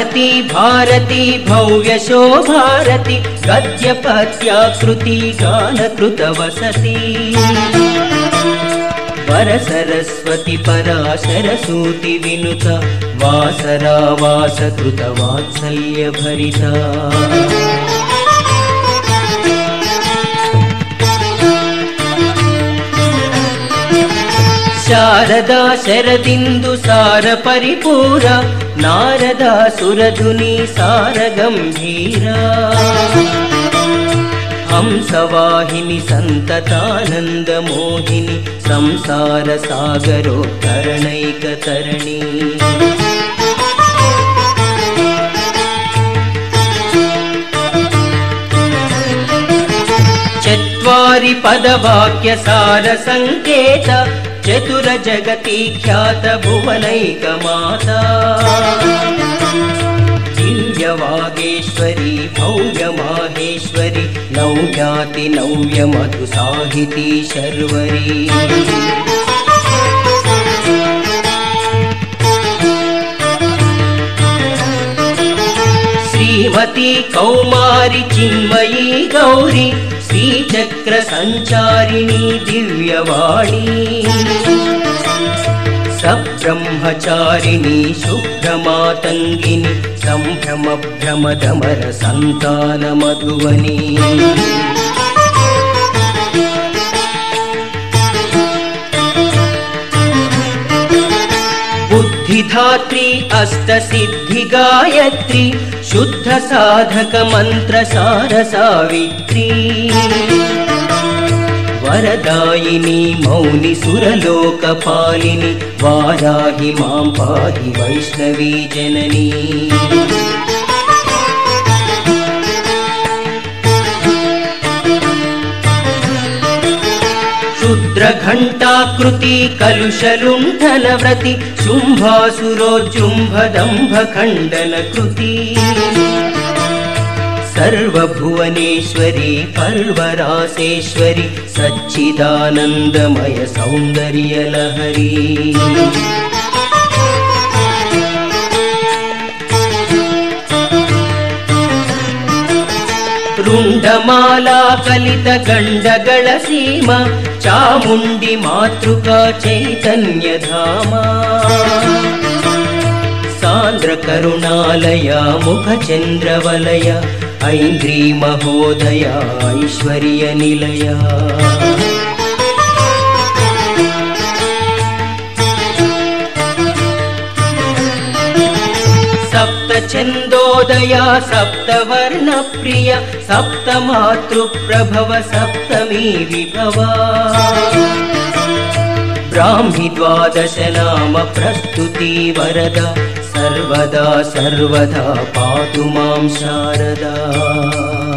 भारती भारती भव्यशो भारती गद्यपद्याकृति गानकृतवसती वरसरस्वती पराशरसूति विनुता वासरावासकृतवात्सल्यभरिता शारदा शरदिन्दु सार परिपूरा नारदा सुरधुनी सार गंभीरा हंसवाहिनी संततानंद मोहिनी संसार सागरोत्तरणैकतरणी चत्वारि पदवाक्य सार संकेत चतुर जगति ख्यात भुवनैक माता दिव्यवागेश्वरी भव्य माहेश्वरी नव्याति नव्य मधु साहिती शर्वरी श्रीमती कौमारी चिन्मयी गौरी श्रीचक्र संचारिणी दिव्यवाणी सब्रह्मचारिणी शुभ्रमातंगिनी संभ्रम भ्रमदमर संतान मधुवनी बुद्धिधात्री अष्टसिद्धि गायत्री शुद्ध साधक मंत्र सार सावित्री वरदायिनी मौनि सुरलोकपालिनी वाराहि मां पाहि वैष्णवी जननी क्षुद्रघण्टाकृति कलुषलुण्ठनव्रति शुम्भासुरोज्जुम्भदम्भखण्डनकृति सर्वभुवनेश्वरी पर्वरासेश्वरी सच्चिदानन्दमय सौन्दर्यलहरी रुण्डमाला कलित गण्डगळ सीमा चामुण्डी मातृका चैतन्यधामा सान्द्र करुणालया मुखचन्द्रवलया ऐन्द्री महोदया ऐश्वर्य निलया सप्त छन्दोदया सप्तवर्ण प्रिया सप्त मातृप्रभव सप्तमी विभवा ब्राह्मी द्वादश नाम प्रस्तुति वरदा सर्वदा सर्वदा पातु मां शारदा।